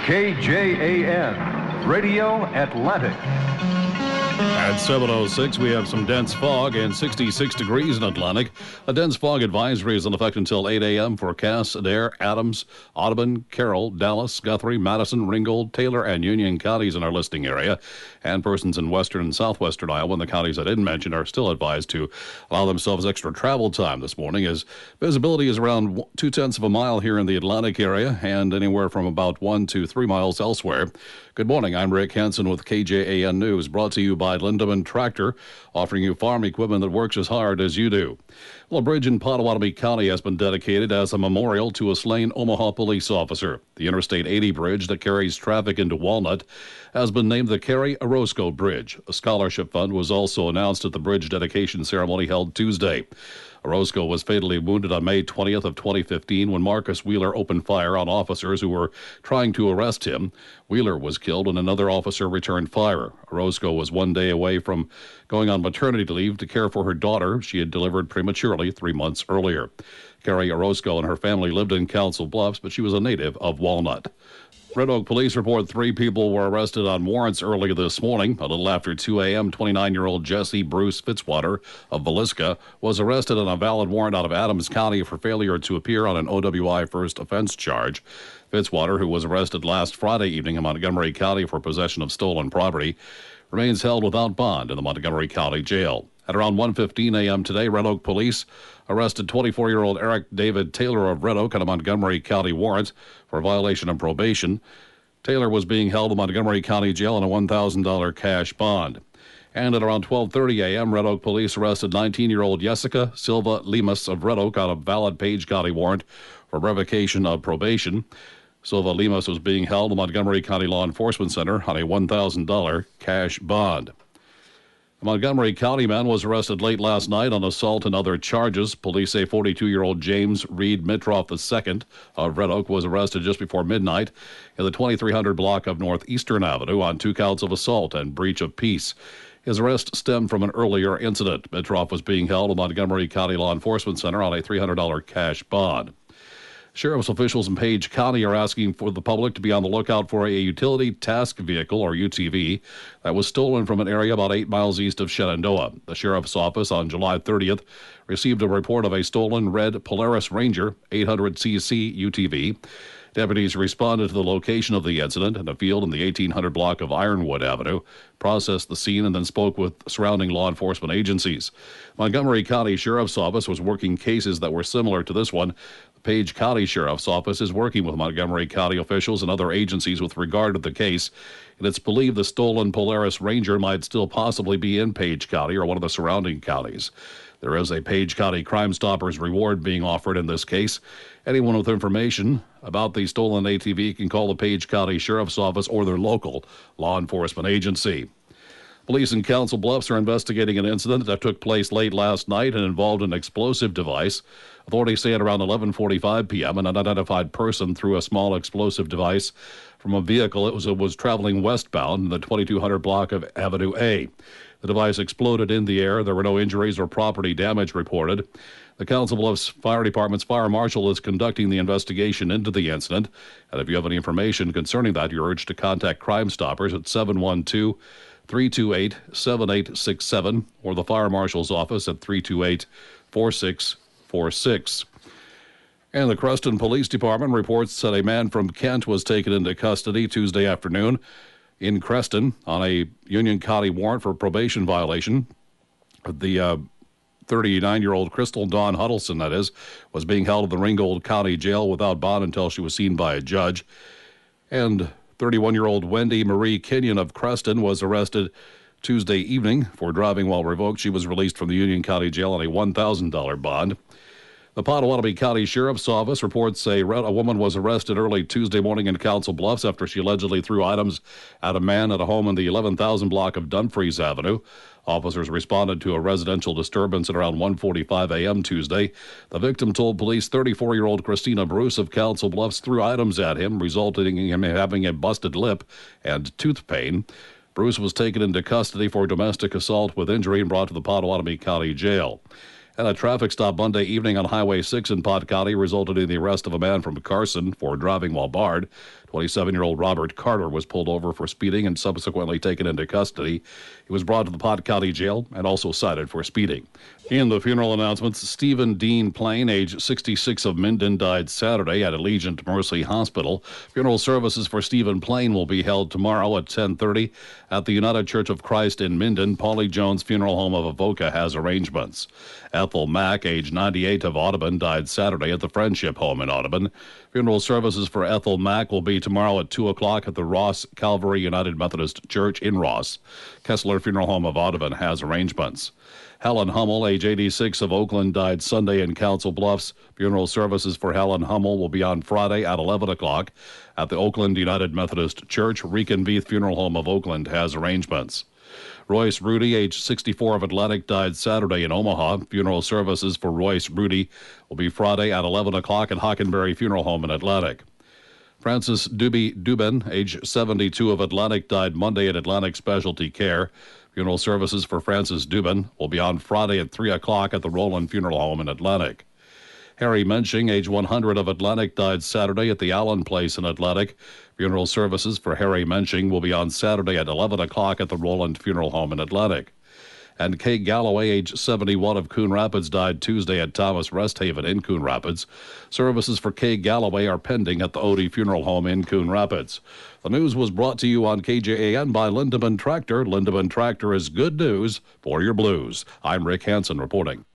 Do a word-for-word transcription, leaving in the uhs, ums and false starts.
K J A N, Radio Atlantic. At seven oh six, we have some dense fog and sixty-six degrees in Atlantic. A dense fog advisory is in effect until eight a.m. for Cass, Adair, Adams, Audubon, Carroll, Dallas, Guthrie, Madison, Ringgold, Taylor, and Union counties in our listing area. And persons in western and southwestern Iowa and the counties I didn't mention are still advised to allow themselves extra travel time this morning, as visibility is around two-tenths of a mile here in the Atlantic area and anywhere from about one to three miles elsewhere. Good morning. I'm Rick Hansen with K J A N News, brought to you by Lindemann Tractor, offering you farm equipment that works as hard as you do. Well, a bridge in Pottawatomie County has been dedicated as a memorial to a slain Omaha police officer. The Interstate eighty bridge that carries traffic into Walnut has been named the Carrie Orozco Bridge. A scholarship fund was also announced at the bridge dedication ceremony held Tuesday. Orozco was fatally wounded on May twentieth of twenty fifteen when Marcus Wheeler opened fire on officers who were trying to arrest him. Wheeler was killed when another officer returned fire. Orozco was one day away from going on maternity leave to care for her daughter. She had delivered prematurely three months earlier. Carrie Orozco and her family lived in Council Bluffs, but she was a native of Walnut. Red Oak Police report three people were arrested on warrants early this morning. A little after two a.m., twenty-nine-year-old Jesse Bruce Fitzwater of Villisca was arrested on a valid warrant out of Adams County for failure to appear on an O W I first offense charge. Fitzwater, who was arrested last Friday evening in Montgomery County for possession of stolen property, remains held without bond in the Montgomery County Jail. At around one fifteen a.m. today, Red Oak Police arrested twenty-four-year-old Eric David Taylor of Red Oak on a Montgomery County warrant for violation of probation. Taylor was being held in Montgomery County Jail on a one thousand dollars cash bond. And at around twelve thirty a.m., Red Oak Police arrested nineteen-year-old Jessica Silva Lemus of Red Oak on a valid Page County warrant for revocation of probation. Silva Lemus was being held in Montgomery County Law Enforcement Center on a one thousand dollars cash bond. A Montgomery County man was arrested late last night on assault and other charges. Police say forty-two-year-old James Reed Mitroff the second of Red Oak was arrested just before midnight in the twenty-three hundred block of Northeastern Avenue on two counts of assault and breach of peace. His arrest stemmed from an earlier incident. Mitroff was being held at Montgomery County Law Enforcement Center on a three hundred dollars cash bond. Sheriff's officials in Page County are asking for the public to be on the lookout for a utility task vehicle, or U T V, that was stolen from an area about eight miles east of Shenandoah. The sheriff's office on July thirtieth received a report of a stolen red Polaris Ranger eight hundred c c U T V. Deputies responded to the location of the incident in a field in the eighteen hundred block of Ironwood Avenue, processed the scene, and then spoke with surrounding law enforcement agencies. Montgomery County Sheriff's Office was working cases that were similar to this one. The Page County Sheriff's Office is working with Montgomery County officials and other agencies with regard to the case, and it's believed the stolen Polaris Ranger might still possibly be in Page County or one of the surrounding counties. There is a Page County Crime Stoppers reward being offered in this case. Anyone with information about the stolen A T V can call the Page County Sheriff's Office or their local law enforcement agency. Police in Council Bluffs are investigating an incident that took place late last night and involved an explosive device. Authorities say at around eleven forty-five p.m., an unidentified person threw a small explosive device from a vehicle. It was, it was traveling westbound in the twenty-two hundred block of Avenue A. The device exploded in the air. There were no injuries or property damage reported. The Council Bluffs Fire Department's fire marshal is conducting the investigation into the incident. And if you have any information concerning that, you're urged to contact Crime Stoppers at seven one two, three two eight, seven eight six seven or the fire marshal's office at three two eight, four six four six. And the Creston Police Department reports that a man from Kent was taken into custody Tuesday afternoon in Creston on a Union County warrant for probation violation. The uh, thirty-nine-year-old Crystal Dawn Huddleston, that is, was being held in the Ringgold County Jail without bond until she was seen by a judge. And thirty-one-year-old Wendy Marie Kenyon of Creston was arrested Tuesday evening for driving while revoked. She was released from the Union County Jail on a one thousand dollars bond. The Pottawatomie County Sheriff's Office reports a, a woman was arrested early Tuesday morning in Council Bluffs after she allegedly threw items at a man at a home in the eleven thousand block of Dumfries Avenue. Officers responded to a residential disturbance at around one forty-five a.m. Tuesday. The victim told police thirty-four-year-old Christina Bruce of Council Bluffs threw items at him, resulting in him having a busted lip and tooth pain. Bruce was taken into custody for domestic assault with injury and brought to the Pottawatomie County Jail. And a traffic stop Monday evening on Highway six in Pot County resulted in the arrest of a man from Carson for driving while barred. twenty-seven-year-old Robert Carter was pulled over for speeding and subsequently taken into custody. He was brought to the Pot County Jail and also cited for speeding. In the funeral announcements, Stephen Dean Plain, age sixty-six, of Minden, died Saturday at Allegiant Mercy Hospital. Funeral services for Stephen Plain will be held tomorrow at ten thirty at the United Church of Christ in Minden. Paulie Jones Funeral Home of Avoca has arrangements. Ethel Mack, age ninety-eight, of Audubon, died Saturday at the Friendship Home in Audubon. Funeral services for Ethel Mack will be tomorrow at two o'clock at the Ross Calvary United Methodist Church in Ross. Kessler Funeral Home of Audubon has arrangements. Helen Hummel, age eighty-six, of Oakland, died Sunday in Council Bluffs. Funeral services for Helen Hummel will be on Friday at eleven o'clock at the Oakland United Methodist Church. Reconveith Funeral Home of Oakland has arrangements. Royce Rudy, age sixty-four, of Atlantic, died Saturday in Omaha. Funeral services for Royce Rudy will be Friday at eleven o'clock at Hockenberry Funeral Home in Atlantic. Francis Duby Dubin, age seventy-two, of Atlantic, died Monday at Atlantic Specialty Care. Funeral services for Francis Dubin will be on Friday at three o'clock at the Roland Funeral Home in Atlantic. Harry Menching, age one hundred, of Atlantic, died Saturday at the Allen Place in Atlantic. Funeral services for Harry Menching will be on Saturday at eleven o'clock at the Roland Funeral Home in Atlantic. And Kay Galloway, age seventy-one, of Coon Rapids, died Tuesday at Thomas Rest Haven in Coon Rapids. Services for Kay Galloway are pending at the Odie Funeral Home in Coon Rapids. The news was brought to you on K J A N by Lindemann Tractor. Lindemann Tractor is good news for your blues. I'm Rick Hansen reporting.